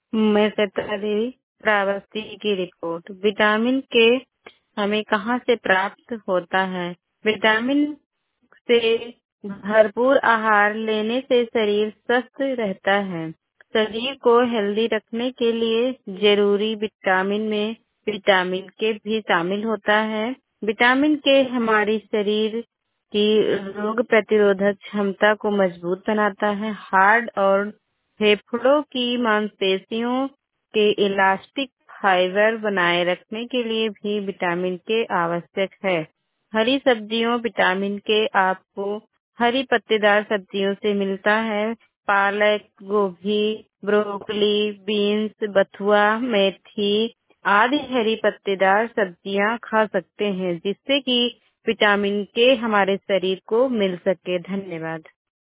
मैं श्वेता देवी, श्रावस्ती की report. Vitamin के हमें कहाँ से प्राप्त होता है? विटामिन से भरपूर आहार लेने से शरीर स्वस्थ रहता है। शरीर को हेल्दी रखने के लिए जरूरी विटामिन में विटामिन के भी शामिल होता है। विटामिन के हमारी शरीर की रोग प्रतिरोधक क्षमता को मजबूत बनाता है। हार्ट और फेफड़ों की मांसपेशियों के इलास्टिक फाइबर बनाए रखने के लिए भी विटामिन के आवश्यक है। हरी सब्जियों विटामिन के आपको हरी पत्तेदार सब्जियों से मिलता है। पालक, गोभी, ब्रोकली, बीन्स, बथुआ, मेथी आदि हरी पत्तेदार सब्जियां खा सकते हैं, जिससे कि विटामिन के हमारे शरीर को मिल सके। धन्यवाद।